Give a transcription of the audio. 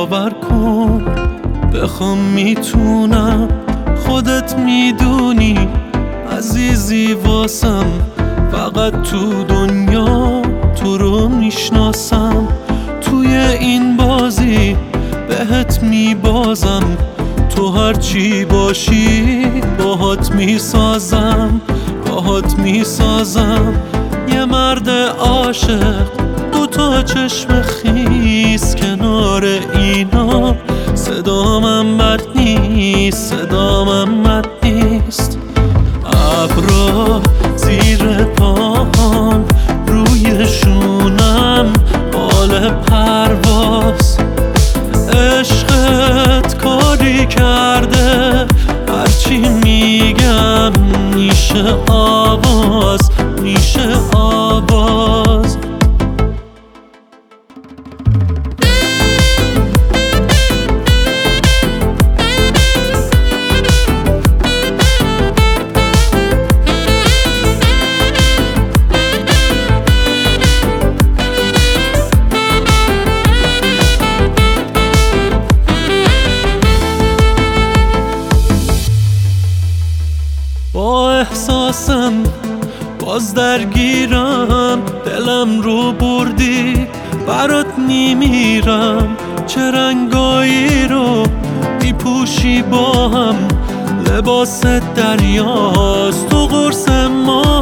باور کن بخوام میتونم، خودت میدونی عزیزی واسم، فقط تو دنیا تو رو میشناسم. توی این بازی بهت میبازم، تو هرچی باشی باهات میسازم، باهات میسازم. یه مرد عاشق، دوتا چشم خیس، کنار اینا صدامم بد نیست، صدامم بد نیست. ابرا زیر پاهام، روی شونم بال پرواز، عشقت کاری کرده هرچی میگم میشه آواز، میشه آواز. با احساسم باز درگیرم، دلم رو بردی برات میمیرم. چه رنگایی رو میپوشی با هم، لباس دریاست تو قرص ما